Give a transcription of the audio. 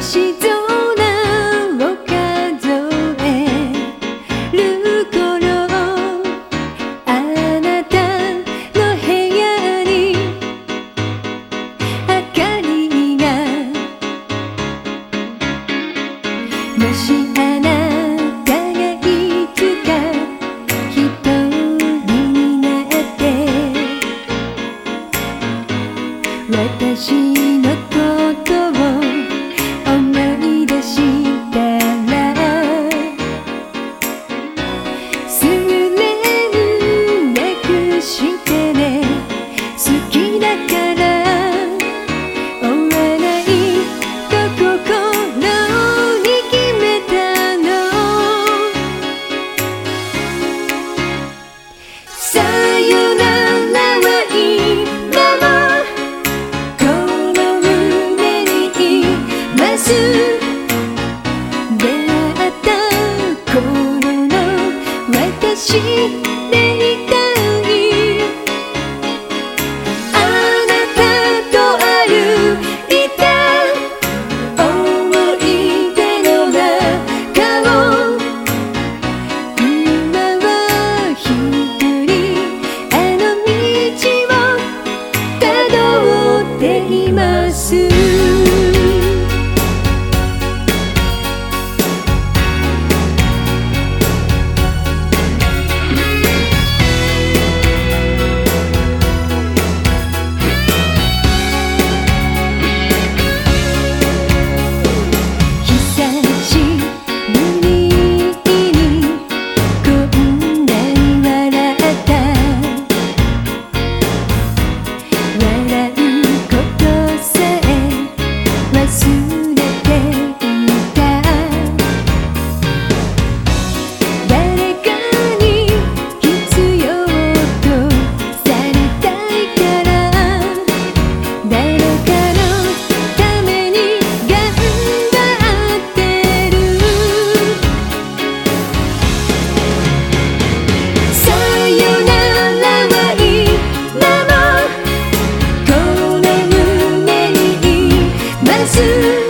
星空を数える頃、あなたの部屋に明かりが、もしあなたがいつか一人になって私のことを思い出したら、すぐ連絡してね。好きだから追わないと心に決めたの。さよならは今もこの胸にいます。出会った頃の私でいたい。あなたと歩いた思い出の中を、今は一人あの道をたどっています。す